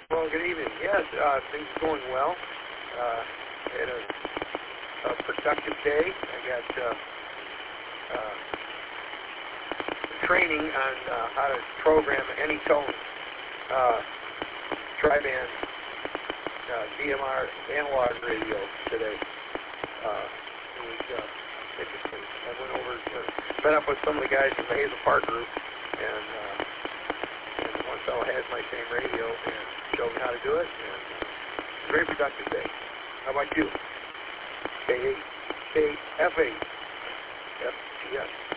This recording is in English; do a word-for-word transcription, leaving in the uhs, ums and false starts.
Well, good evening. Yes, uh, things are going well. Uh, had a, a productive day. I got uh, uh, training on uh, how to program any tone uh, tri-band uh, D M R analog radio today. Uh, it was uh, interesting. I went over, uh, met up with some of the guys in the Hazel Park group, and, uh, and one fellow has my same radio and showed me how to do it. And uh, very productive day. How about you? K eight, K F eight, F T S.